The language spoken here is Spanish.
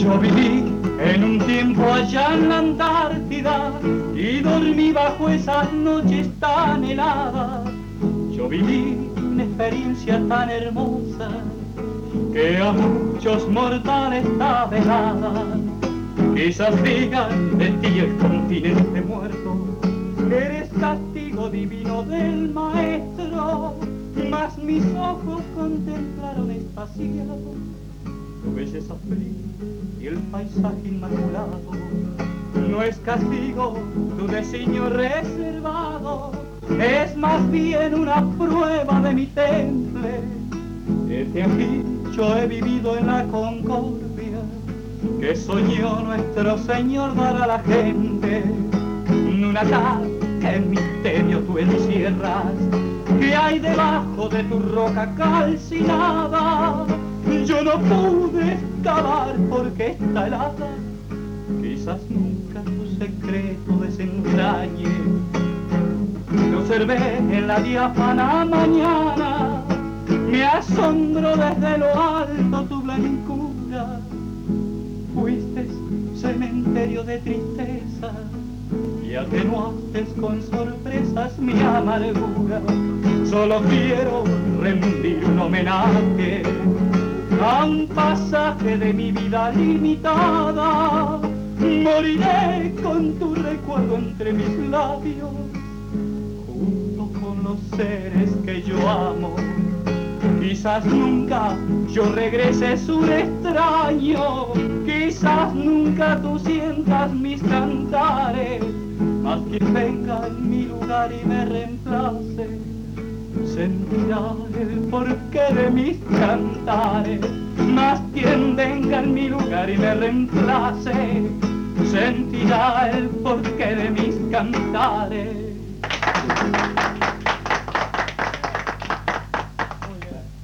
Yo viví en un tiempo allá en la Antártida y dormí bajo esas noches tan heladas. Yo viví una experiencia tan hermosa que a muchos mortales está velada. Quizás digan de ti el continente muerto, que eres castigo divino del maestro, mas mis ojos contemplaron espaciados tu belleza fría y el paisaje inmaculado. No es castigo tu designio reservado, es más bien una prueba de mi temple. Desde aquí yo he vivido en la concordia que soñó nuestro Señor dar a la gente. Una tal que misterio tú encierras, que hay debajo de tu roca calcinada. Yo no pude excavar porque está helada, quizás nunca tu secreto desentrañe. Te observé en la diáfana mañana, me asombro desde lo alto tu blancura. Fuiste cementerio de tristeza y atenuaste con sorpresas mi amargura. Solo quiero rendir un homenaje a un pasaje de mi vida limitada. Moriré con tu recuerdo entre mis labios, junto con los seres que yo amo. Quizás nunca yo regrese sur extraño, quizás nunca tú sientas mis cantares, mas quien venga en mi lugar y me reemplace sentirá el porqué de mis cantares. Mas quien venga en mi lugar y me reemplace sentirá el porqué de mis cantares.